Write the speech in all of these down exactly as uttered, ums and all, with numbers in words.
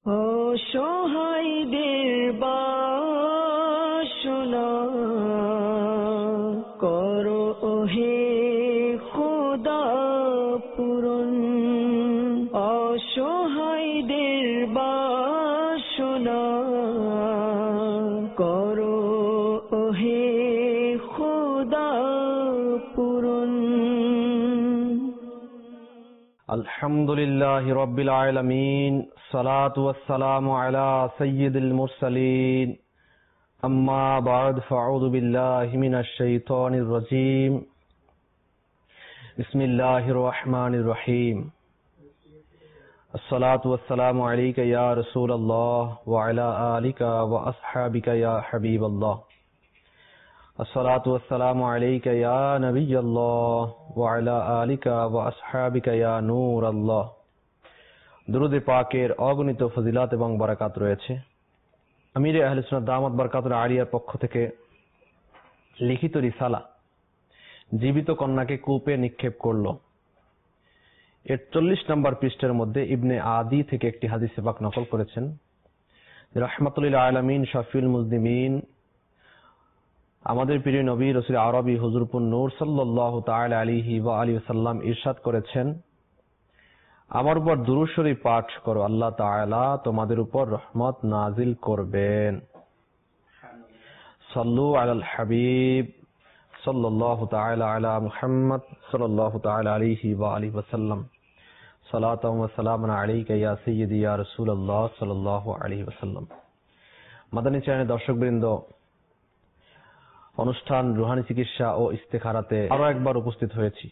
অসহায়দের বাসনা করো হে খোদা পূরণ। অসহায়দের বাসনা করো হে খোদা পূরণ। আলহামদুলিল্লাহি রাব্বিল আলামিন, সালাতু ওয়াসসালামু আলা সাইয়্যিদিল মুরসালিন, আম্মা বা'দ, ফাআউযু বিল্লাহি মিনাশ শাইতানির রাজীম। বিসমিল্লাহির রহমানির রহিম। আসসালাতু ওয়াসসালামু আলাইকা ইয়া রাসূলুল্লাহ ওয়া আলা আলিকা ওয়া আসহাবিকা ইয়া হাবিবাল্লাহ। আসসালাতু ওয়াসসালামু আলাইকা ইয়া নবিয়্যাল্লাহ ওয়া আলা আলিকা ওয়া আসহাবিকা ইয়া নূরাল্লাহ। দুরূদ পাকের অগণিত ফজিলাত এবং বারাকাত রয়েছে। আমিরে আহলে সুন্নাত দামাত বারাকাতুল আলিয়ার পক্ষ থেকে লিখিত রিসালা জীবিত কন্যাকে কূপে নিক্ষেপ করলো। এর চল্লিশ নম্বর পৃষ্ঠার মধ্যে ইবনে আদি থেকে একটি হাদিসে পাক নকল করেছেন। রাহমাতুল লিল আলামিন শাফিউল মুজনিমিন আমাদের প্রিয় নবী রাসূল আরবি হুজুরপুর নূর সাল্লাল্লাহু তাআলা আলাইহি ওয়া আলিহি ওয়াসাল্লাম ইরশাদ করেছেন, আমার উপর দুরূদ শরীফ পাঠ করো, আল্লাহ তাআলা তোমাদের উপর রহমত নাজিল করবেন। সাল্লু আলাল হাবিব সাল্লাল্লাহু তাআলা আলা মুহাম্মদ সাল্লাল্লাহু তাআলা আলাইহি ওয়া আলিহি ওয়াসাল্লাম। সালাতাম ওয়া সালামান আলাইকা ইয়া সাইয়্যিদি ইয়া রাসূলুল্লাহ সাল্লাল্লাহু আলাইহি ওয়াসাল্লাম। মাদানী চ্যানেলের দর্শকবৃন্দ, অনুষ্ঠান রুহানি চিকিৎসা ও ইস্তেখারাতে আরো একবার উপস্থিত হয়েছি।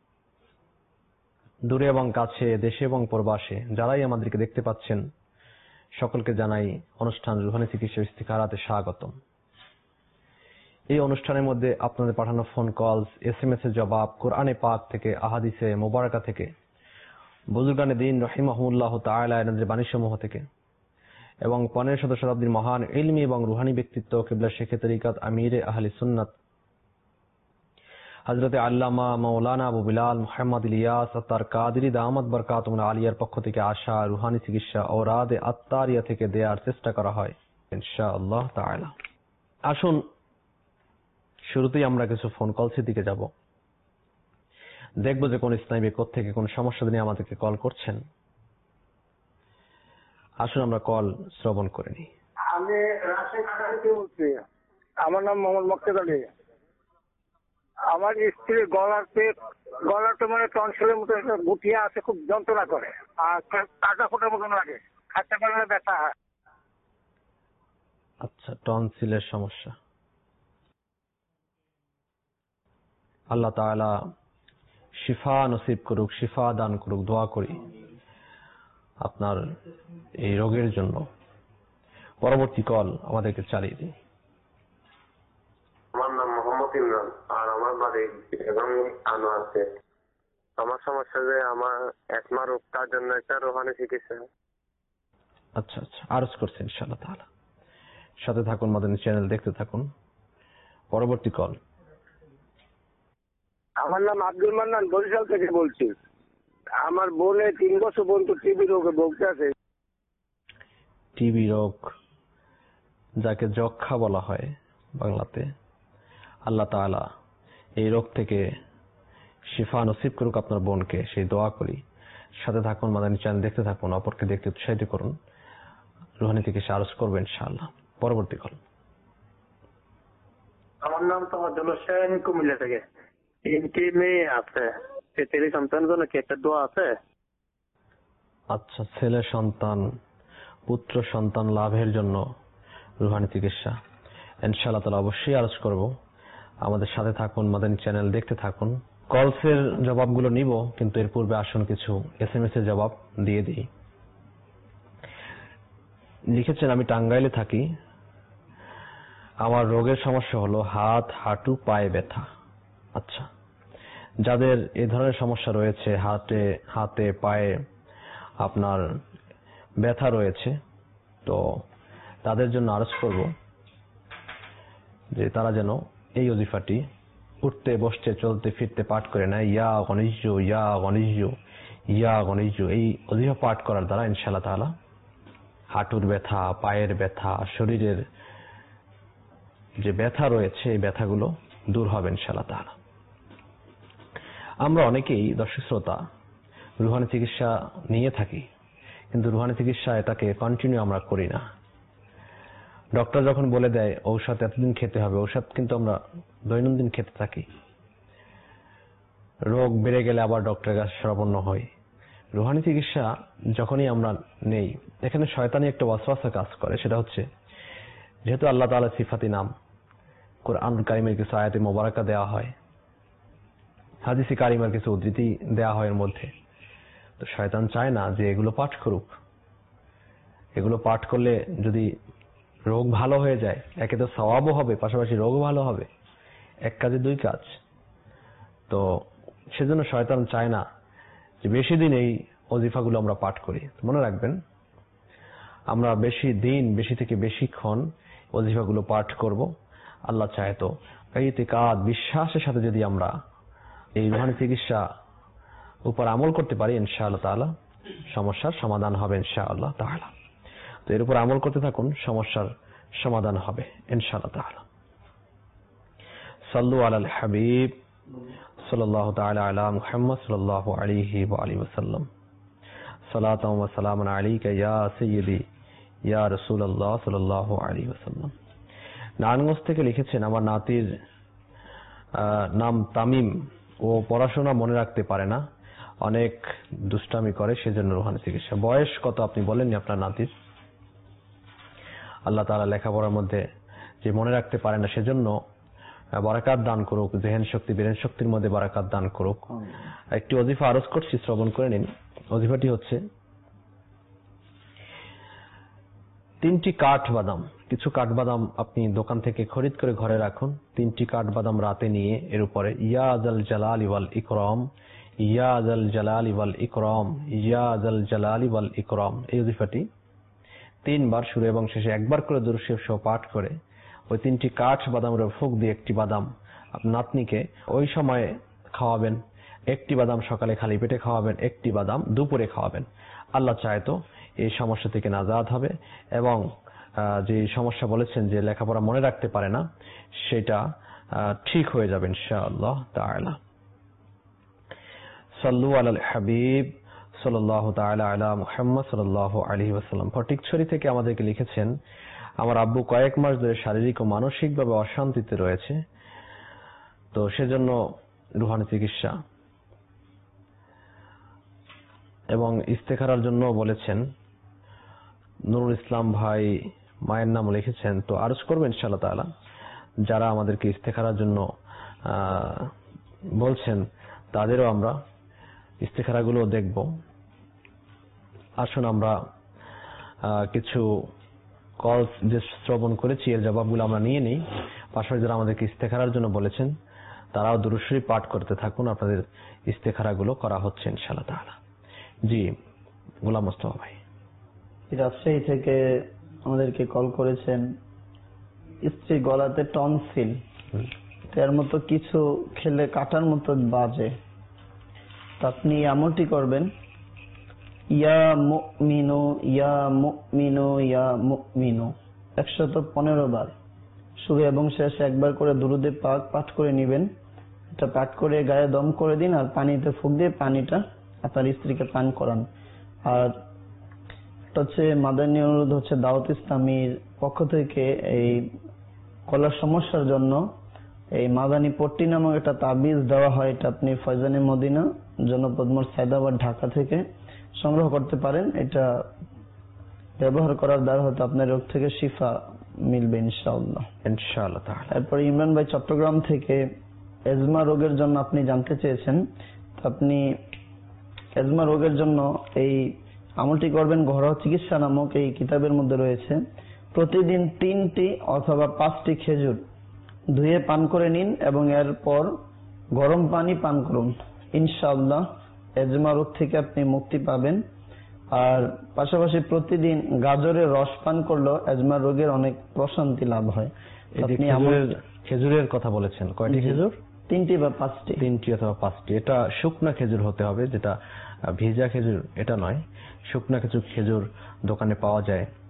দূরে এবং কাছে, দেশে এবং প্রবাসে যারাই আমাদেরকে দেখতে পাচ্ছেন সকলকে জানাই অনুষ্ঠান রুহানি চিকিৎসা ও ইস্তেখারাতে স্বাগতম। এই অনুষ্ঠানের মধ্যে আপনাদের পাঠানো phone calls, S M S এর জবাব, কোরআনে পাক থেকে, আহাদিসে মোবারকা থেকে, বুজুর্গানে দ্বীন রাহিমাহুল্লাহ তাআলা এনাদের বাণীসমূহ থেকে এবং পনেরো শত শতাব্দীর মহান ইলমি এবং রুহানি ব্যক্তিত্ব কিবলা শেখে তরিকাত আমিরে আহলে সুন্নাত হযরতে আল্লামা মাওলানা আবু বিলাল মুহাম্মদ ইলিয়াস আত্তার কাদরি দামাত বরকাতুল আলিয়ার পক্ষ থেকে আসা রুহানি চিকিৎসা ঔরাদে আত্তারিয়া থেকে দেওয়ার চেষ্টা করা হয় ইনশাআল্লাহ তাআলা। আসুন শুরুতেই আমরা কিছু ফোন কলসের দিকে যাব, দেখবো যে কোন ইসলামী ব্যক্তি থেকে কোন সমস্যা নিয়ে আমাদেরকে কল করছেন। আসুন আমরা কল শ্রবণ করে নিই। আমি রাজশাহী ঢাকা থেকে বলছি। আমার নাম মোহাম্মদ মকসুদ আলী। আমার স্ত্রীর গলাতে গলাতে মানে টনসিলের মতো গুটিয়া আছে, খুব যন্ত্রণা করে আর কাটা ফোটার মতন লাগে, খাটতে পারলে ব্যথা হয়। আচ্ছা, টনসিলের সমস্যা। আল্লাহ তাআলা শিফা নসিব করুক, শিফা দান করুক, দোয়া করি আপনার এই রোগের জন্য। পরবর্তী কল আমাদেরকে চালিয়ে দিন। আমার নাম মোহাম্মদ ইমরান আর আমার বাড়ি এবং আনো আছে। আমার সমস্যা যে আমার একমা রোগ, তার জন্য একটা রোহানি চিকিৎসা। আচ্ছা আচ্ছা, আরজ করছি ইনশাআল্লাহ তাআলা। সাথে থাকুন, মাদানী চ্যানেল দেখতে থাকুন। পরবর্তী কল। আমার নাম আব্দুল মান্নান, বরিশাল থেকে বলছি। আমার বোনে তিন বছর পর্যন্ত টিবি রোগে ভুগতেছে। টিবি রোগ, যাকে যক্ষা বলা হয় বাংলাতে, আল্লাহ তাআলা এই রোগ থেকে শিফা নসিব করুক আপনার বোনকে, সেই দোয়া করি। সাথে থাকুন, মাদানী চ্যানেল দেখতে থাকুন, অপরকে দেখতে উৎসাহিত করুন, রুহানি থেকে আরজ করবেন ইনশাআল্লাহ। পরবর্তী কল। আমার নাম তাওয়াজ্জুল হোসেন, কুমিল্লা থেকে। তিনটি মেয়ে আছে, ছেলে সন্তানের জন্য কি একটা দোয়া আছে? আচ্ছা, ছেলে সন্তান, পুত্র সন্তান লাভের জন্য রুহানি চিকিৎসা ইনশাআল্লাহ তাআলা অবশ্যই আরজ করব। আমাদের সাথে থাকুন, মাদানী চ্যানেল দেখতে থাকুন। কলসের জবাবগুলো নিব, কিন্তু এর পূর্বে আসুন কিছু এস এম এস এর জবাব দিয়ে দিই। লিখেছেন, আমি টাঙ্গাইলে থাকি, আমার রোগের সমস্যা হলো হাত, হাঁটু, পায়ে ব্যথা। আচ্ছা, যাদের এই ধরনের সমস্যা রয়েছে, হাতে হাতে পায়ে আপনার ব্যথা রয়েছে, তো তাদের জন্য আরজ করব যে তারা যেন এই ওজিফাটি উঠতে বসতে চলতে ফিরতে পাঠ করে নেয়। ইয়া গনিজ্জু ইয়া গনিজ্জু ইয়া গনিজ্জু, এই ওজিফা পাঠ করার দ্বারা ইনশাআল্লাহ তাআলা হাঁটুর ব্যথা, পায়ের ব্যথা, শরীরের যে ব্যথা রয়েছে এই ব্যথাগুলো দূর হবে ইনশাআল্লাহ তাআলা। আমরা অনেকেই দর্শক শ্রোতা রুহানি চিকিৎসা নিয়ে থাকি, কিন্তু রুহানি চিকিৎসা এটাকে কন্টিনিউ আমরা করি না। ডক্টর যখন বলে দেয় ঔষধ এতদিন খেতে হবে, ঔষধ কিন্তু আমরা দৈনন্দিন খেতে থাকি। রোগ বেড়ে গেলে আবার ডক্টরের কাছে শরণাপন্ন হই। রুহানি চিকিৎসা যখনই আমরা নেই, এখানে শয়তানি একটা ওয়াসওয়াসা কাজ করে। সেটা হচ্ছে, যেহেতু আল্লাহ তাআলার সিফাতি নাম, কোরআন কারিমের কিছু আয়াতে মোবারকা দেওয়া হয়, হাদিসে কারিমের কিছু উদ্ধৃতি দেওয়া হয় এর মধ্যে, তো শয়তান চায় না যে এগুলো পাঠ করুক। এগুলো পাঠ করলে যদি রোগ ভালো হয়ে যায়, একে তো সওয়াবও হবে, পাশাপাশি রোগও ভালো হবে, এক কাজে দুই কাজ। তো সেজন্য শয়তান চায় না যে বেশি দিন এই ওজিফাগুলো আমরা পাঠ করি। মনে রাখবেন, আমরা বেশি দিন, বেশি থেকে বেশিক্ষণ ওজিফাগুলো পাঠ করব। আল্লাহ চায় তো ইতিকাদ, বিশ্বাসের সাথে যদি আমরা এই রুহানি চিকিৎসা উপর আমল করতে পারি, ইনশাআল্লাহ তাআলা সমস্যার সমাধান হবে ইনশাআল্লাহ তাআলা। তো এর উপর আমল করতে থাকুন, সমস্যার সমাধান হবে ইনশাআল্লাহ তাআলা। সাল্লু আলাল হাবিব সাল্লাল্লাহু তাআলা আলা মুহাম্মদ সাল্লাল্লাহু আলাইহি ওয়া আলিহি ওয়াসাল্লাম। সালাতাম ওয়া সালামান আলাইকা ইয়া সাইয়্যিদি ইয়া রাসূলুল্লাহ সাল্লাল্লাহু আলাইহি ওয়াসাল্লাম। নারায়ণগঞ্জ থেকে লিখেছেন, আমার নাতির নাম তামিম, ও পড়াশোনা মনে রাখতে পারে না, অনেক দুষ্টামি করে, সেজন্য রুহানি চিকিৎসা। বয়স কত আপনি বলেননি আপনার নাতির? আল্লাহ তাআলা লেখাপড়ার মধ্যে যে মনে রাখতে পারে না, সেজন্য বারাকাত দান করুক, জেহেন শক্তি, ব্রেন শক্তির মধ্যে বারাকাত দান করুক। একটি ওজিফা আরজ করছি, শ্রবণ করে নিন। ওজিফাটি হচ্ছে, তিনটি কাঠ বাদাম, কিছু কাঠ বাদাম আপনি দোকান থেকে খরিদ করে ঘরে রাখুন। তিনটি কাঠ বাদাম রাতে নিয়ে এর উপরে ইয়া যাল জালালি ওয়াল ইকরাম, ইয়া যাল জালালি ওয়াল ইকরাম, ইয়া যাল জালালি ওয়াল ইকরাম, এই ওজিফাটি তিনবার শুরু এবং শেষে একবার করে দুরূদ শরীফ সহ পাঠ করে ওই তিনটি কাঠ বাদামের ফুঁক দিয়ে একটি বাদাম আপনার নাতনিকে ওই সময়ে খাওয়াবেন। একটি বাদাম সকালে খালি পেটে খাওয়াবেন, একটি বাদাম দুপুরে খাওয়াবেন। আল্লাহ চায় তো এই সমস্যা থেকে নাজাত হবে, এবং যে সমস্যা বলেছেন যে লেখাপড়া মনে রাখতে পারে না, সেটা ঠিক হয়ে যাবে ইনশাআল্লাহ তাআলা। সাল্লু আলাল হাবিব সাল্লাল্লাহু তাআলা আলা মুহাম্মদ সাল্লাল্লাহু আলাইহি ওয়াসাল্লাম। ফটিকছড়ি থেকে আমাদেরকে লিখেছেন, আমার আব্বু কয়েক মাস ধরে শারীরিক ও মানসিকভাবে অশান্তিতে রয়েছে, তো সেজন্য রুহানি চিকিৎসা এবং ইস্তেখারার জন্য বলেছেন। নুরুল ইসলাম ভাই মায়ের নাম লিখেছেন, তো আরজ করবেন ইনশাআল্লাহ তাআলা। যারা আমাদেরকে ইস্তেখারার জন্য বলছেন তাদেরও আমরা ইস্তেখারাগুলো দেখব। আসুন আমরা কিছু কল যে শ্রবণ করেছি এর জবাবগুলো আমরা নিয়ে নিই। পাশাপাশি যারা আমাদেরকে ইস্তেখারার জন্য বলেছেন তারাও দুরূদ শরীফ পাঠ করতে থাকুন, আপনাদের ইস্তেখারাগুলো করা হচ্ছে ইনশাআল্লাহ তাআলা। জি, গোলাম মোস্তফা ভাই রাজশাহী থেকে আমাদেরকে কল করেছেন, স্ত্রী গলাতে টনসিল, এর মতো কিছু খেলে কাটার মতো বাজে, আপনি আমলটি করবেন, ইয়া মুমিনু ইয়া মুমিনু ইয়া মুমিনু একশত পনেরো বার শুরু এবং শেষ একবার করে দুরুদে পাক পাঠ করে নেবেন। এটা পাঠ করে গায়ে দম করে দিন, আর পানিতে ফুঁক দিয়ে পানিটা আপনার স্ত্রীকে পান করান। আর হচ্ছে মাদানী অনুরোধ হচ্ছে, দাওয়াত ইসলামীর পক্ষ থেকে এই গলার সমস্যার জন্য এই মাদানী পট্টি নামক একটা তাবিজ দেওয়া হয়। এটা আপনি ফয়জানে মদিনা, জনপদ মোড়, সায়দাবাদ, ঢাকা থেকে সংগ্রহ করতে পারেন। এটা ব্যবহার করার দ্বারা হয়তো আপনার রোগ থেকে শিফা মিলবে ইনশাআল্লাহ ইনশাআল্লাহ। তারপরে ইমরান ভাই চট্টগ্রাম থেকে এজমা রোগের জন্য আপনি জানতে চেয়েছেন, আপনি এজমা রোগের জন্য এই আমলটি করবেন। ঘরোয়া চিকিৎসা নামক এই কিতাবের মধ্যে রয়েছে, প্রতিদিন তিনটি অথবা পাঁচটি খেজুর ধুয়ে পান করে নিন এবং এরপর গরম পানি পান করুন। ইনশাআল্লাহ এজমা রোগ থেকে আপনি মুক্তি পাবেন। আর পাশাপাশি প্রতিদিন গাজরের রস পান করলেও এজমা রোগের অনেক প্রশান্তি লাভ হয়। আপনি খেজুরের কথা বলেছেন, কয়টি খেজুর? তিনটি বা পাঁচটি। তিনটি অথবা পাঁচটি। এটা শুকনা খেজুর হতে হবে, যেটা ভিজা খেজুর এটা নয়। শুকনা কিছু খেজুর দোকানে পাওয়া যায়,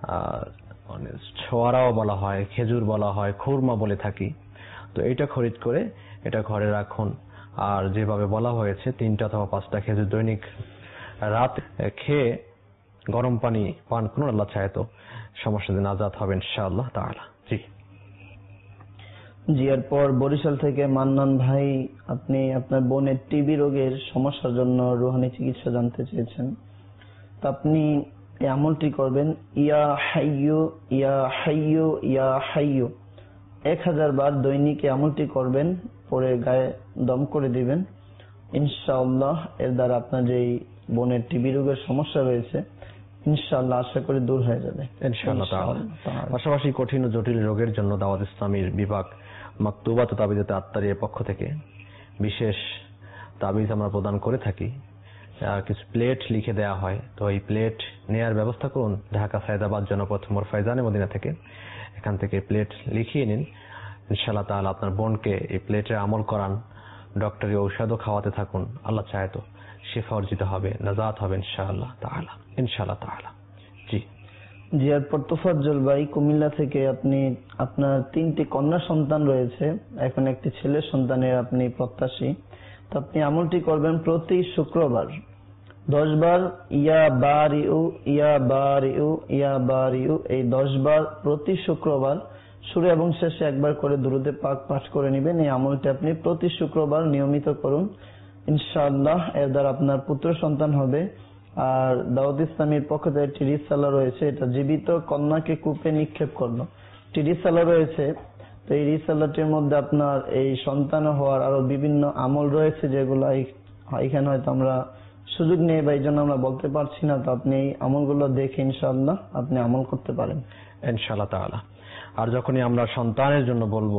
ছোয়ারাও বলা হয়, খেজুর বলা হয়, খুরমা বলে থাকি। তো এটা খরিদ করে এটা ঘরে রাখুন। আর যেভাবে বলা হয়েছে তিনটা অথবা পাঁচটা খেজুর দৈনিক রাত খেয়ে গরম পানি পান করুন, আল্লাহ চায় তো সমস্যা দিন আজাদ হবে ইনশাআল্লাহ তাআলা। জি জি এরপর বরিশাল থেকে মান্নান ভাই, আপনি আপনার বোনের টিবি রোগের সমস্যার জন্য রুহানি চিকিৎসা জানতে চেয়েছেন। তো আপনি এই আমলটি করবেন, ইয়া হাইয়ু ইয়া হাইয়ু ইয়া হাইয়ু এক হাজার বার দৈনিক এই আমলটি করবেন, পরে গায়ে দম করে দিবেন। ইনশাআল্লাহ এর দ্বারা আপনার যে বোনের টিবি রোগের সমস্যা রয়েছে ইনশাআল্লাহ আশা করি দূর হয়ে যাবে ইনশাআল্লাহ তাআলা। পাশাপাশি কঠিন ও জটিল রোগের জন্য দাওয়াত ইসলামীর বিভাগ মাকতুবাত ও তাবিজাতে আত্তারিয়ার পক্ষ থেকে বিশেষ তাবিজ আমরা প্রদান করে থাকি। আর কিছু প্লেট লিখে দেওয়া হয়, তো এই প্লেট নেয়ার ব্যবস্থা করুন ঢাকা সায়দাবাদ জনপথ মোর ফাইজানে মদিনা থেকে। এখান থেকে প্লেট লিখিয়ে নিন, ইনশাআল্লাহ তাআলা আপনার বোনকে এই প্লেটের আমল করান, ডক্টরি ঔষধও খাওয়াতে থাকুন, আল্লাহ চায় তো শিফা অর্জিত হবে, নাজাত হবে ইনশাআল্লাহ তাআলা ইনশাআল্লাহ তাআলা। জি জি এরপর তোফাজ্জল ভাই কুমিল্লা থেকে, আপনি আপনার তিনটি কন্যা সন্তান রয়েছে, এখন একটি ছেলে সন্তানের আপনি প্রত্যাশী। তো আপনি আমলটি করবেন প্রতি শুক্রবার দশ বার ইয়া বারিউ ইয়া বারিউ ইয়া বারিউ এই দশ বার প্রতি শুক্রবার শুরু এবং শেষে একবার করে দুরূদে পাক পাঠ করে নেবেন। এই আমলটি আপনি প্রতি শুক্রবার নিয়মিত করুন, ইনশাআল্লাহ এর দ্বারা আপনার পুত্র সন্তান হবে। আর দাউদ ইসলামীর পক্ষ থেকে একটি রিসালা রয়েছে, এটা জীবিত কন্যাকে কূপে নিক্ষেপ করলো, একটি রিসালা রয়েছে। তো এই রিসালাটির মধ্যে আপনার এই সন্তান হওয়ার আরো বিভিন্ন আমল রয়েছে, যেগুলো এখানে হয়তো আমরা সুযোগ নেই বা এই জন্য আমরা বলতে পারছি না। তো আপনি এই আমলগুলো দেখে ইনশাআল্লাহ আপনি আমল করতে পারেন ইনশাআল্লাহ তাআলা। আর যখনই আমরা সন্তানের জন্য বলবো,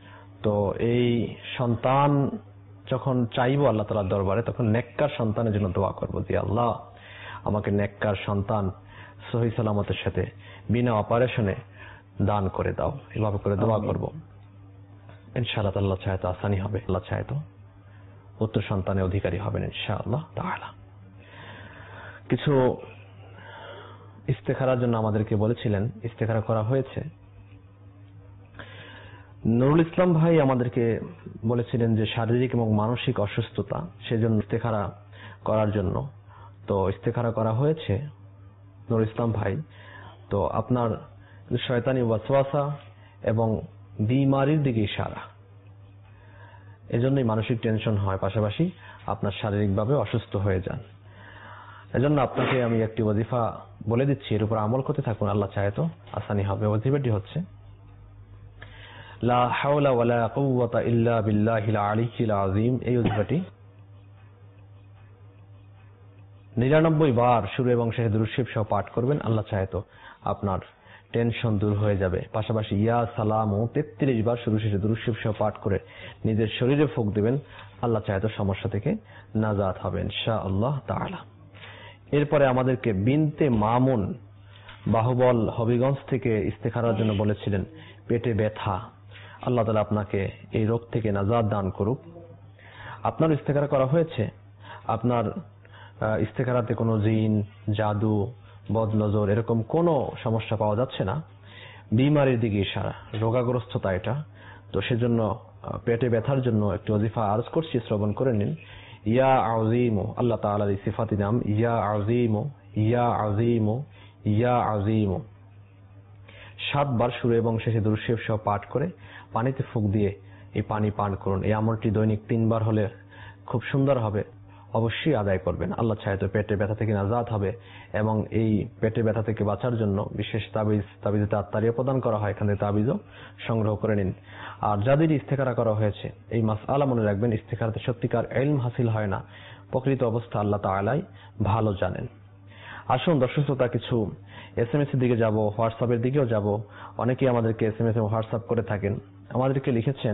তো এই সন্তান যখন চাইবো আল্লাহ তাআলার দরবারে, তখন নেককার সন্তানের জন্য দোয়া করবো যে আল্লাহ আমাকে নেককার সন্তান সহি সালামতের সাথে বিনা অপারেশনে দান করে দাও, এভাবে করে দোয়া করব। ইনশাআল্লাহ আল্লাহ চায় তো আসানি হবে, আল্লাহ চায় তো পুত্র সন্তানের অধিকারী হবেন ইনশাআল্লাহ তাআলা। কিছু ইস্তেখারার জন্য আমাদেরকে বলেছিলেন, ইস্তেখারা করা হয়েছে। নুরুল ইসলাম ভাই আমাদেরকে বলেছিলেন যে শারীরিক এবং মানসিক অসুস্থতা, সেজন্য ইস্তেখারা করার জন্য। তো ইস্তেখারা করা হয়েছে নুরুল ইসলাম ভাই। তো আপনার শয়তানি ওয়াসওয়াসা এবং বিমারির দিকে ইশারা, এজন্যই মানসিক টেনশন হয়, পাশাপাশি আপনার শারীরিকভাবে অসুস্থ হয়ে যান। এজন্য আপনাকে আমি একটি ওয়াজিফা বলে দিচ্ছি, এর উপর আমল করতে থাকুন, আল্লাহ চায় তো আসানি হবে। ওয়াজিফাটি হচ্ছে লা হাওলা ওয়ালা কুওয়াতা ইল্লা বিল্লাহিল আলিয়্যিল আযীম। এই ওয়াজিফাটি নিরানব্বই বার শুরু এবং শেষে দুরূদ শরীফ সহ পাঠ করবেন, আল্লাহ চায় তো আপনার টেনশন দূর হয়ে যাবে। পাশাপাশি ইয়া সালামু তেত্রিশ বার শুরু শেষে দুরূদ শরীফ সহ পাঠ করে নিজের শরীরে ফুঁক দিবেন, আল্লাহ চায় তো সমস্যা থেকে নাজাত হবে ইনশাআল্লাহ তাআলা। এরপরে আমাদেরকে বিনতে মামুন বাহুবল হবিগঞ্জ থেকে ইস্তেখারার জন্য বলেছিলেন পেটে ব্যথা, আল্লাহ তাআলা আপনাকে এই রোগ থেকে নাজাত দান করুক। আপনার ইস্তেখারা করা হয়েছে, আপনার ইস্তেখারাতে কোনো জিন, জাদু, বদনজর এরকম কোনো সমস্যা পাওয়া যাচ্ছে না, বিমারির দিকে ইশারা, রোগাগ্রস্ততা এটা। তো সেজন্য পেটে ব্যথার জন্য একটি ওয়াজিফা আরজ করছি, শ্রবণ করে নিন। ইয়া আযীমু, আল্লাহ তাআলার এই সিফাতি নাম ইয়া আযীমু ইয়া আযীমু ইয়া আযীমু। সাতবার শুরু এবং শেষে দুরূদ শরীফ সহ পাঠ করে পানিতে ফুঁক দিয়ে এই পানি পান করুন। এই আমলটি দৈনিক তিনবার হলে খুব সুন্দর হবে, অবশ্যই আদায় করবেন, আল্লাহ চায় তো পেটে ব্যথা থেকে নাজাত হবে। এবং এই পেটে ব্যথা থেকে বাঁচার জন্য বিশেষ তাবিজ, তাবিজে আত্তারিয়া প্রদান করা হয়, এখানে তাবিজও সংগ্রহ করে নিন। আর যাদের ইস্তেখারা করা হয়েছে এই মাসআলা মনে রাখবেন, ইস্তেখারাতে সত্যিকার ইলম হাসিল হয় না, প্রকৃত অবস্থা আল্লাহ তাআলাই ভালো জানেন। আসুন দর্শক শ্রোতা, কিছু এস এম এস এর দিকে যাব, হোয়াটসঅ্যাপের দিকেও যাব। অনেকেই আমাদেরকে এস এম এস এবং হোয়াটসঅ্যাপ করে থাকেন। আমাদেরকে লিখেছেন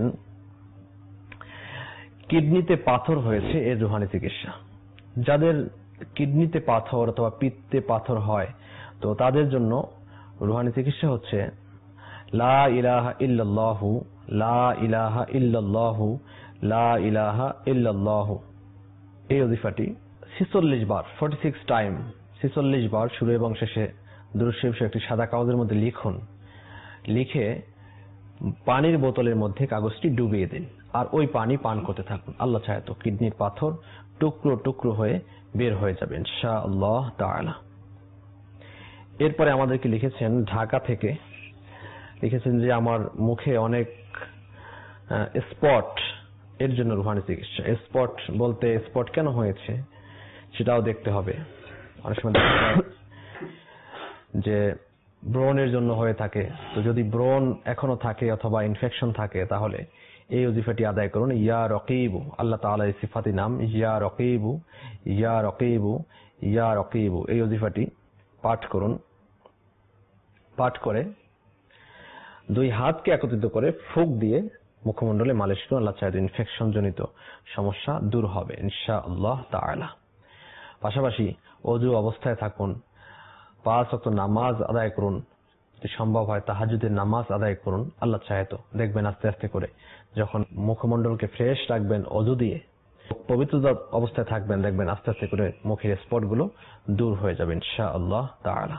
কিডনিতে পাথর হয়েছে, এর রুহানি চিকিৎসা। যাদের কিডনিতে পাথর অথবা পিত্তে পাথর হয়, তো তাদের জন্য রুহানি চিকিৎসা হচ্ছে লা ইলাহা ইল্লাল্লাহু লা ইলাহা ইল্লাল্লাহু লা ইলাহা ইল্লাল্লাহু। এই ওয়াজিফাটি ছেচল্লিশ বার, ফর্টি সিক্স টাইম ছেচল্লিশ বার শুরু এবং শেষে দুরূদ শরীফ একটি সাদা কাগজের মধ্যে লিখুন, লিখে পানির বোতলের মধ্যে কাগজটি ডুবিয়ে দিন আর ওই পানি পান করতে থাকুন। আল্লাহ চাহে তো কিডনির পাথর টুকরো টুকরো হয়ে বের হয়ে যাবে ইনশাআল্লাহ তাআলা। এরপরে আমাদেরকে লিখেছেন ঢাকা থেকে, লিখেছেন যে আমার মুখে অনেক স্পট, এর জন্য রুহানি চিকিৎসা। স্পট বলতে স্পট কেন হয়েছে সেটাও দেখতে হবে। অনেক সময় দেখা যায় যে ব্রণের জন্য হয়ে থাকে, তো যদি ব্রণ এখনো থাকে অথবা ইনফেকশন থাকে তাহলে এই ওজিফাটি আদায় করুন। ইয়া রকিবু, আল্লাহ তাআলার সিফাতি নাম ইয়া রকিবু, ইয়া রকিবু, ইয়া রকিবু, এই ওজিফাটি পাঠ করুন। পাঠ করে দুই হাতকে একত্রিত করে ফুঁক দিয়ে মুখমণ্ডলে মালিশ করুন। আল্লাহ চাইলে ইনফেকশন জনিত সমস্যা দূর হবে ইনশাআল্লাহ তাআলা। পাশাপাশি ওযু অবস্থায় থাকুন, পাঁচ ওয়াক্ত নামাজ আদায় করুন, যদি সম্ভব হয় তাহাজ্জুদের নামাজ আদায় করুন। আল্লাহ চাহে তো দেখবেন আস্তে আস্তে করে যখন মুখমণ্ডলকে ফ্রেশ রাখবেন ওযু দিয়ে, পবিত্রতা অবস্থায় থাকবেন, দেখবেন আস্তে আস্তে করে মুখের স্পটগুলো দূর হয়ে যাবে ইনশাআল্লাহ তাআলা।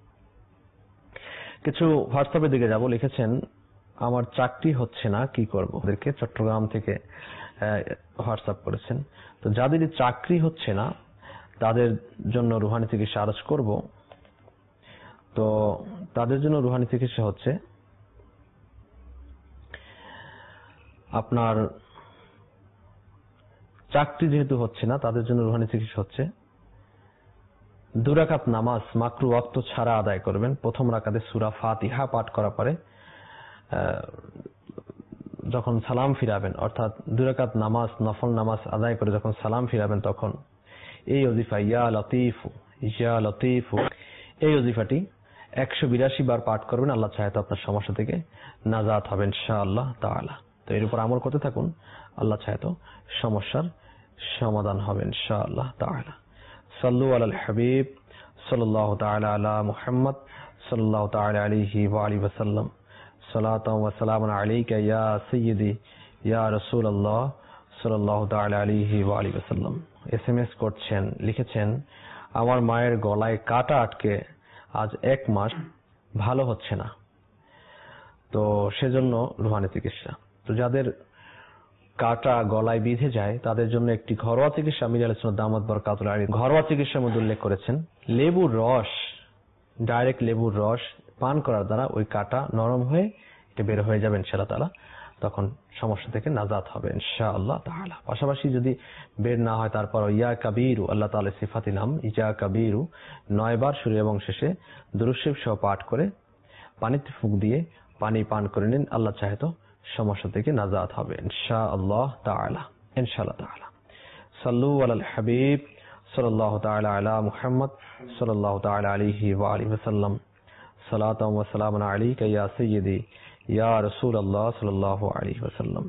কিছু হোয়াটসঅ্যাপের দিকে যাব। লিখেছেন আমার চাকরি হচ্ছে না, কি করব? ওদেরকে চট্টগ্রাম থেকে হোয়াটসঅ্যাপ করেছেন। তো যাদের চাকরি হচ্ছে না তাদের জন্য রুহানি চিকিৎসা আরজ করব। তো তাদের জন্য রুহানি চিকিৎসা হচ্ছে আপনার চাকরি যেহেতু হচ্ছে না তাদের জন্য রুহানি চিকিৎসা হচ্ছে দুই রাকাত নামাজ মাকরু ওয়াক্ত ছাড়া আদায় করবেন। প্রথম রাকাতে সূরা ফাতিহা পাঠ করার পরে যখন সালাম ফিরাবেন, অর্থাৎ দুই রাকাত নামাজ নফল নামাজ আদায় করে যখন সালাম ফিরাবেন তখন এই ওজিফা ইয়া লতীফু, ইয়া লতীফু, এই ওজিফাটি একশো বিরাশি বার পাঠ করবেন। আল্লাহ চাহে তো আপনার সমস্যা থেকে নাজাত হবেন ইনশাআল্লাহ তাআলা। তো এর উপর আমল করতে থাকুন, আল্লাহ চাহে তো সমস্যার সমাধান হবে ইনশাআল্লাহ তাআলা। সাল্লু আলাল হাবিব সাল্লাল্লাহু তাআলা আলা মুহাম্মদ সাল্লাল্লাহু তাআলা আলাইহি ওয়া আলিহি ওয়াসাল্লাম। সালাতাও ওয়া সালামুন আলাইকা ইয়া সাইয়্যিদি ইয়া রাসূলুল্লাহ সাল্লাল্লাহু তাআলা আলাইহি ওয়া আলিহি ওয়াসাল্লাম। এসএমএস করছেন, লিখেছেন আমার মায়ের গলায় কাটা আটকে আজ এক মাস, ভালো হচ্ছে না, তো সেজন্য রুহানি চিকিৎসা। তো যাদের কাটা গলায় বিঁধে যায় তাদের জন্য একটি ঘরোয়া চিকিৎসা আমির আলাইহিস সালাম দামাত বরকাতুল আলী ঘরোয়া চিকিৎসার মধ্যে উল্লেখ করেছেন। লেবুর রস, ডাইরেক্ট লেবুর রস পান করার দ্বারা ওই কাটা নরম হয়ে এটা বের হয়ে যাবে ইনশাআল্লাহ তাআলা, তখন সমস্যা থেকে নাজাত হবে ইনশাআল্লাহ তাআলা। পাশাপাশি যদি বের না হয় তারপর ইয়া কাবীরু, আল্লাহ তাআলার সিফাতি নাম ইয়া কাবীরু নয় বার শুরু এবং শেষে দুরূদ শরীফ সহ পাঠ করে পানিতে ফুঁক দিয়ে পানি পান করে নিন। আল্লাহ চাহে তো সমস্যা থেকে নাজাত হবে ইনশাআল্লাহ তাআলা ইনশাআল্লাহ তাআলা। সাল্লু আলাল হাবিব সাল্লাল্লাহু তাআলা আলা মুহাম্মদ সাল্লাল্লাহু তাআলা আলাইহি ওয়া আলিহি ওয়াসাল্লাম। সালাতাও ওয়া সালামুন আলাইকা ইয়া সাইয়্যিদি ইয়া রাসূলুল্লাহ সাল্লাল্লাহু আলাইহি ওয়াসাল্লাম।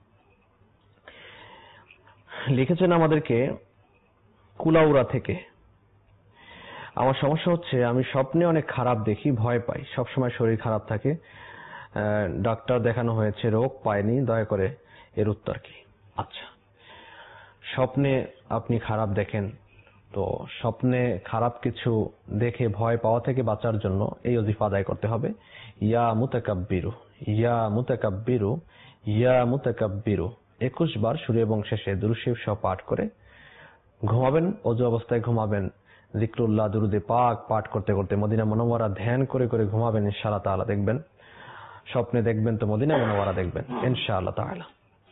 লিখেছেন আমাদেরকে কুলাউড়া থেকে, আমার সমস্যা হচ্ছে আমি স্বপ্নে অনেক খারাপ দেখি, ভয় পাই, সবসময় শরীর খারাপ থাকে, ডাক্তার দেখানো হয়েছে, রোগ পায়নি, দয়া করে এর উত্তর কি? আচ্ছা, স্বপ্নে আপনি খারাপ দেখেন, তো স্বপ্নে খারাপ কিছু দেখে ভয় পাওয়া থেকে বাঁচার জন্য এই ওজিফা আদায় করতে হবে। ইয়া মুতাকাব্বিরু, ইয়া মুতাকাব্বিরু, ইয়া মুতাকাব্বিরু একুশ বার শুরু এবং শেষে দুরূদ শরীফ সহ পাঠ করে ঘুমাবেন। ওযু অবস্থায় ঘুমাবেন, যিকরুল্লাহ দুরুদে পাক পাঠ করতে করতে মদিনা মুনাওয়ারা ধ্যান করে করে ঘুমাবেন ইনশাআল্লাহ তাআলা। দেখবেন স্বপ্নে দেখবেন তো মদিনা মুনাওয়ারা দেখবেন ইনশাআল্লাহ তাআলা।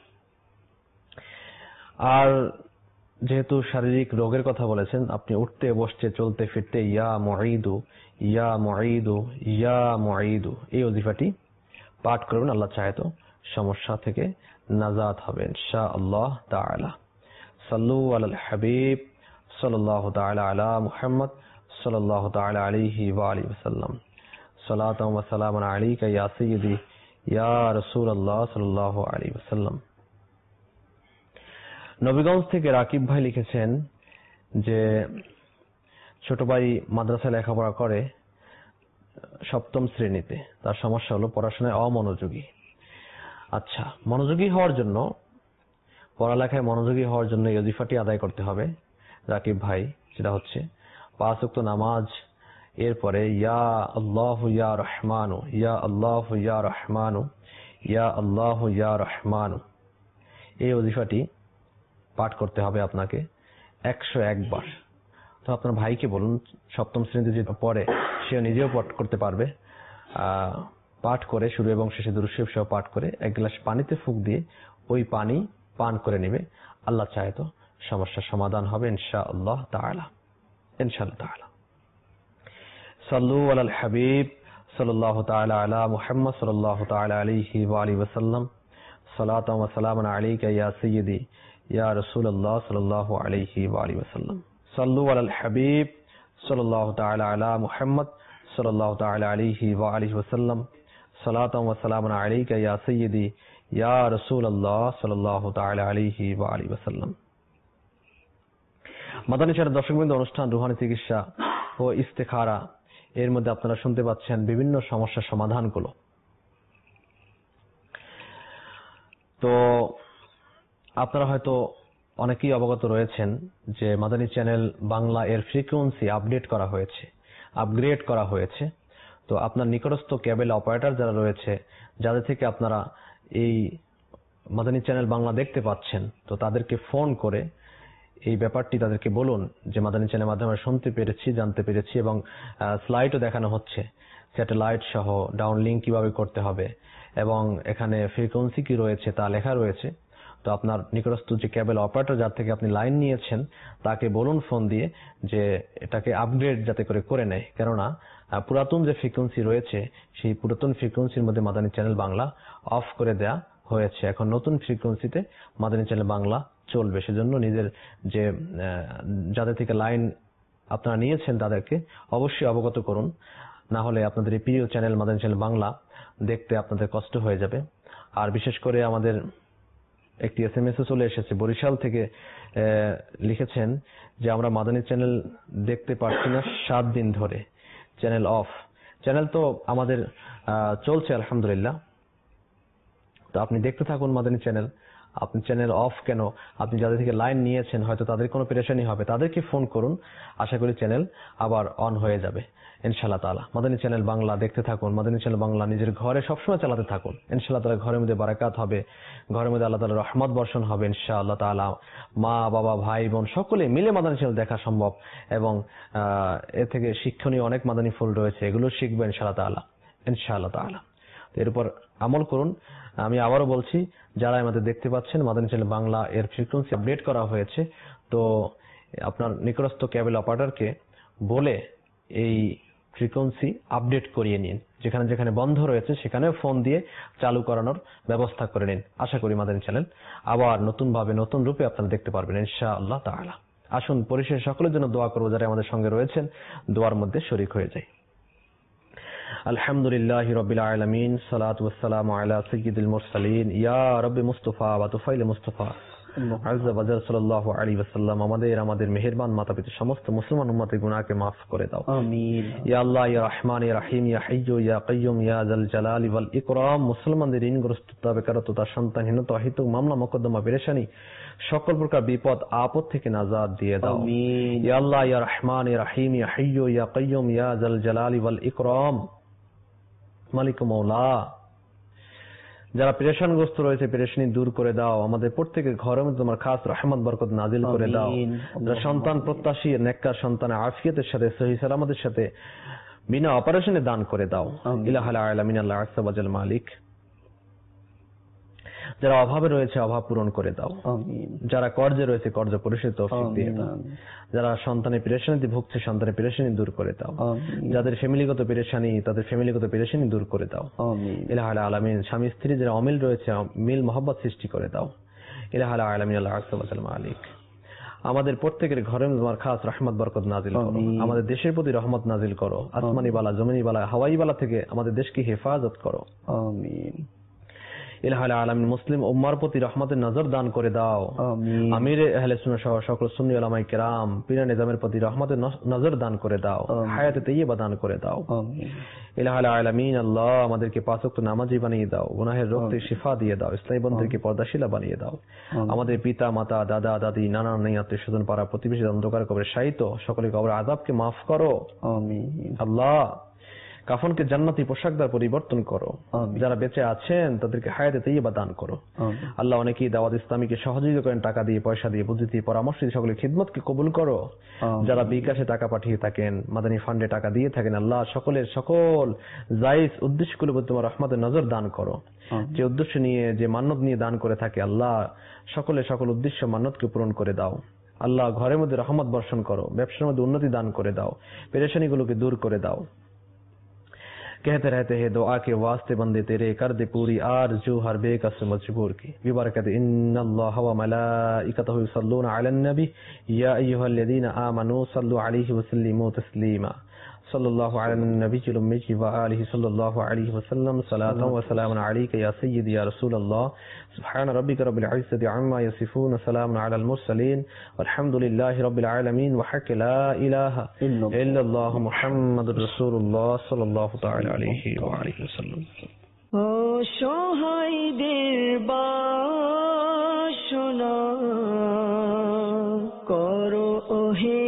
আর যেহেতু শারীরিক রোগের কথা বলেছেন, আপনি উঠতে বসতে চলতে ফিরতে ইয়া মুঈদু, ইয়া মুঈদু, ইয়া মুঈদু এই ওজিফাটি পাঠ করবেন। আল্লাহ চাহে তো সমস্যা থেকে নাজাত হবে ইনশাআল্লাহ তাআলা। সাল্লু আলাল হাবিব সাল্লাল্লাহু তাআলা আলা মুহাম্মদ সাল্লাল্লাহু তাআলা আলাইহি ওয়া আলিহি ওয়াসাল্লাম। সালাতাও ওয়া সালামুন আলাইকা ইয়া সাইয়্যিদি ইয়া রাসূলুল্লাহ সাল্লাল্লাহু আলাইহি ওয়াসাল্লাম। নবীগঞ্জ থেকে রাকিব ভাই লিখেছেন যে ছোট ভাই মাদ্রাসায় লেখাপড়া করে সপ্তম শ্রেণীতে, তার সমস্যা হলো পড়াশোনায় অমনোযোগী। আচ্ছা, মনোযোগী হওয়ার জন্য, পড়ালেখায় মনোযোগী হওয়ার জন্য এই ওজিফাটি আদায় করতে হবে রাকিব ভাই। সেটা হচ্ছে পাঁচ ওয়াক্ত নামাজ এরপরে ইয়া আল্লাহু ইয়া রহমানু, ইয়া আল্লাহু ইয়া রহমানু, ইয়া আল্লাহু ইয়া রহমানু, এই ওজিফাটি পাঠ করতে হবে আপনাকে একশো একবার। তো আপনার ভাইকে বলুন, সপ্তম শ্রেণীতে যে পড়ে সে নিজেও পাঠ করতে পারবে। আহ পাঠ করে শুরু এবং শেষে দুরূদ শরীফ সহ পাঠ করে এক গ্লাস পানিতে ফুঁক দিয়ে ওই পানি পান করে নেবে। আল্লাহ চাহে তো সমস্যার সমাধান হবে ইনশাআল্লাহ তাআলা, ইনশাআল্লাহ তাআলা। সাল্লু আলাল হাবিব সাল্লাল্লাহু তাআলা আলা মুহাম্মদ সাল্লাল্লাহু তাআলা আলাইহি ওয়া আলিহি ওয়াসাল্লাম। সালাতাম ওয়া সালামান আলাইকা ইয়া সাইয়্যিদি ইয়া রাসূলুল্লাহ সাল্লাল্লাহু আলাইহি ওয়া আলিহি ওয়াসাল্লাম। সাল্লু আলাল হাবিব সাল্লাল্লাহু তাআলা আলা মুহাম্মদ সাল্লাল্লাহু তাআলা আলাইহি ওয়া আলিহি ওয়াসাল্লাম। সালাতাম ওয়া সালামান আলাইকা ইয়া সাইয়্যিদি ইয়া রাসূলুল্লাহ সাল্লাল্লাহু তাআলা আলাইহি ওয়া আলিহি ওয়াসাল্লাম। মাদানী চ্যানেল দর্শকবৃন্দ, অনুষ্ঠান রুহানি চিকিৎসা ও ইস্তেখারা, এর মধ্যে আপনারা শুনতে পাচ্ছেন বিভিন্ন সমস্যার সমাধানগুলো। তো আপনারা হয়তো অনেকেই অবগত রয়েছেন যে মাদানী চ্যানেল বাংলা এর ফ্রিকোয়েন্সি আপডেট করা হয়েছে, আপগ্রেড করা হয়েছে। তো আপনার নিকটস্থ কেবল অপারেটর যারা রয়েছে, যাদের থেকে আপনারা এই মাদানী চ্যানেল বাংলা দেখতে পাচ্ছেন, তো তাদেরকে ফোন করে এই ব্যাপারটি তাদেরকে বলুন যে মাদানী চ্যানেলের মাধ্যমে শুনতে পেরেছি, জানতে পেরেছি এবং স্লাইডও দেখানো হচ্ছে, স্যাটেলাইট সহ ডাউন লিঙ্ক কিভাবে করতে হবে এবং এখানে ফ্রিকোয়েন্সি কি রয়েছে তা লেখা রয়েছে। তো আপনার নিকটস্থ যে কেবল অপারেটর যার থেকে আপনি লাইন নিয়েছেন তাকে বলুন ফোন দিয়ে যে এটাকে আপগ্রেড যাতে করে করে নেয়, কেননা পুরাতন যে ফ্রিকোয়েন্সি রয়েছে সেই পুরাতন ফ্রিকোয়েন্সির মধ্যে মাদানী চ্যানেল বাংলা অফ করে দেয়া হয়েছে। এখন নতুন ফ্রিকোয়েন্সিতে মাদানী চ্যানেল বাংলা চলবে। সেজন্য নিজের যে যাদের থেকে লাইন আপনারা নিয়েছেন তাদেরকে অবশ্যই অবগত করুন, না হলে আপনাদের এই প্রিয় চ্যানেল মাদানী চ্যানেল বাংলা দেখতে আপনাদের কষ্ট হয়ে যাবে। আর বিশেষ করে আমাদের একটি এস এম এস চলে এসেছে বরিশাল থেকে, লিখেছেন যে আমরা মাদানী চ্যানেল দেখতে পারছি না সাত দিন ধরে, চ্যানেল অফ। চ্যানেল তো আমাদের চলছে আলহামদুলিল্লাহ। তো আপনি দেখতে থাকুন মাদানী চ্যানেল। আপনি চ্যানেল অফ কেন? আপনি যাদের থেকে লাইন নিয়েছেন হয়তো তাদের কোনো পেরেশানি হবে, তাদেরকে ফোন করুন, আশা করি চ্যানেল আবার অন হয়ে যাবে ইনশাআল্লাহ তাআলা। মাদানী চ্যানেল বাংলা দেখতে থাকুন, মাদানী চ্যানেল বাংলা নিজের ঘরে সবসময় চালাতে থাকুন ইনশাআল্লাহ তাআলা। ঘরের মধ্যে বারাকাত হবে, ঘরের মধ্যে আল্লাহ তাআলার রহমত বর্ষণ হবে ইনশাআল্লাহ তাআলা। মা বাবা ভাই বোন সকলে মিলে মাদানী চ্যানেল দেখা সম্ভব এবং এর থেকে শিক্ষণীয় অনেক মাদানী ফুল রয়েছে, এগুলো শিখবে ইনশাআল্লাহ তাআলা, ইনশাআল্লাহ তাআলা। তো এর উপর আমল করুন। আমি আবারও বলছি, যারা আমাদের দেখতে পাচ্ছেন মাদানী চ্যানেল বাংলা এর ফ্রিকোয়েন্সি আপডেট করা হয়েছে, তো আপনার নিকটস্থ কেবল অপারেটরকে বলে এই ফ্রিকোয়েন্সি আপডেট করিয়ে নিন। যেখানে যেখানে বন্ধ রয়েছে সেখানে ফোন দিয়ে চালু করানোর ব্যবস্থা করে নিন। আশা করি মাদানী চ্যানেল আবার নতুন ভাবে নতুন রূপে আপনারা দেখতে পারবেন ইনশাআল্লাহ তাআলা। আসুন পরিশেষে সকলের জন্য দোয়া করব, যারা আমাদের সঙ্গে রয়েছেন দোয়ার মধ্যে শরীক হয়ে যায়। আলহামদুলিল্লাহি রাব্বিল আলামিন, সালাতু ওয়াসসালামু আলা সাইয়্যিদিল মুরসালিন, ইয়া রাব্বি মুস্তাফা ওয়া তুফাইল মুস্তাফা আযজা ওয়া জাল সাল্লাল্লাহু আলাইহি ওয়াসাল্লাম। আমাদের আমাদের মেহেরবান মাতা-পিতা সমস্ত মুসলমান উম্মতের গুনাহকে maaf করে দাও, আমিন। ইয়া আল্লাহ, ইয়া রহমান, ইয়া রহিম, ইয়া হাইয়্যু, ইয়া কাইয়্যুম, ইয়া যাল জালালি ওয়াল ইকরাম। মুসলমানদের ঋণগ্রস্ততা, বেকারত্বতা, সন্তানহীনতা, অহিতুক মামলা মোকদ্দমা, পেরেশানি, সকল প্রকার বিপদ আপদ থেকে নাজাত দিয়ে দাও, আমিন। ইয়া আল্লাহ, ইয়া রহমান, ইয়া রহিম, ইয়া হাইয়্যু, ইয়া কাইয়্যুম, ইয়া যাল জালালি ওয়াল ইকরাম। মালিক মওলা, যারা পেরেশানগ্রস্ত রয়েছে পেরেশানি দূর করে দাও। আমাদের প্রত্যেকের ঘরের মধ্যে তোমার খাস রহমত বরকত নাজিল করে দাও। যারা সন্তান প্রত্যাশী নেককার সন্তান আফিয়তের সাথে সহি সালামতের সাথে বিনা অপারেশনে দান করে দাও ইলাহাল আলামিন। আল্লাহ আসা ওয়া জাল মালিক। যারা অভাবে রয়েছে অভাব পূরণ করে দাও, আমিন। যারা কর্জে রয়েছে কর্জ পরিশোধের তৌফিক দিয়ে দাও। যারা সন্তানের পেরেশানিতে ভুগছে সন্তানের পেরেশানি দূর করে দাও। যাদের ফ্যামিলিগত পেরেশানি তাদের ফ্যামিলিগত পেরেশানি দূর করে দাও, আমিন। ইলাহাল আলামিন। স্বামী স্ত্রী যারা অমিল রয়েছে মিল মহব্বত সৃষ্টি করে দাও ইলাহাল আলামিন। আল্লাহ আসা ওয়া জাল মালিক। আমাদের প্রত্যেকের ঘরে তোমার খাস রহমত বরকত নাজিল করো। আমাদের দেশের প্রতি রহমত নাজিল করো। আসমানি বালা, জমিনি বালা, হাওয়াই বালা থেকে আমাদের দেশকে হেফাজত করো, আমিন। ইলাহুল আলামিন মুসলিম উম্মার প্রতি রহমতের নজর দান করে দাও। আমিন। আমির আহলে সুন্নাহ সহ সকল সুন্নি উলামায়ে কেরাম পীর নিজামের প্রতি রহমতের নজর দান করে দাও, আমিন। হায়াতে তাইয়্যিবা দান করে দাও। আমিন। ইলাহুল আলামিন আল্লাহ আমাদেরকে পাঁচ ওয়াক্ত নামাজি বানিয়ে দাও, গুনাহের রোগ থেকে শিফা দিয়ে দাও, ইসলামী বন্ধুদেরকে পর্দাশীলা বানিয়ে দাও। আমাদের পিতা মাতা দাদা দাদি নানা নানি আত্মীয় স্বজন পাড়া প্রতিবেশী অন্ধকার কবরে শায়িত সকলের কবর আযাবকে মাফ করো। আমিন। আল্লাহ কাফনকে জান্নাতি পোশাক দ্বারা পরিবর্তন করো। আমিন। যারা বেঁচে আছেন তাদেরকে হায়াতে তাইয়্যিবা দান করো। আমিন। আল্লাহ অনেকেই দাওয়াত ইসলামীকে সহযোগিতা করেন, টাকা দিয়ে, পয়সা দিয়ে, বুদ্ধি দিয়ে, পরামর্শ দিয়ে, সকলের খিদমতকে কবুল করো। আমিন। যারা বিকাশে টাকা পাঠিয়ে থাকেন, মাদানী ফান্ডে টাকা দিয়ে থাকেন, আল্লাহ সকলের সকল জায়েজ উদ্দেশ্যগুলোর প্রতি তোমার রহমতের নজর দান করো। আমিন। যে উদ্দেশ্য নিয়ে, যে মান্নত নিয়ে দান করে থাকে আল্লাহ সকলের সকল উদ্দেশ্য মান্নতকে পূরণ করে দাও। আল্লাহ ঘরের মধ্যে রহমত বর্ষণ করো, ব্যবসার মধ্যে উন্নতি দান করে দাও, পেরেশানিগুলোকে দূর করে দাও। कहते रहते हैं दुआ के वास्ते बंदे तेरे कर दे पूरी आरज़ू हर बेकस मजबूर की। बिबरकत इन्नल्लाह व मलाइकतहु युसल्लूना अलन नबी या अय्युहल्लज़ीना आमनू सल्लु अलैहि व सल्लिमू तस्लीमा। सल्लल्लाहु अलन नबिय्यिल उम्मी व आलिहि सल्लल्लाहु अलैहि वसल्लम सलातन व सलामुन अलैका या सय्यदी या रसूलल्लाह। सुब्हान रब्बिका रब्बिल इज्जति अम्मा यसिफून सलामुन अलल मुरसलीन वल्हम्दुलिल्लाहि रब्बिल आलमीन व हक ला इलाहा इल्लल्लाहु मुहम्मदुर रसूलुल्लाह सल्लल्लाहु ताआला अलैहि व आलिहि वसल्लम। অসহায়দের বাসনা করো ওহে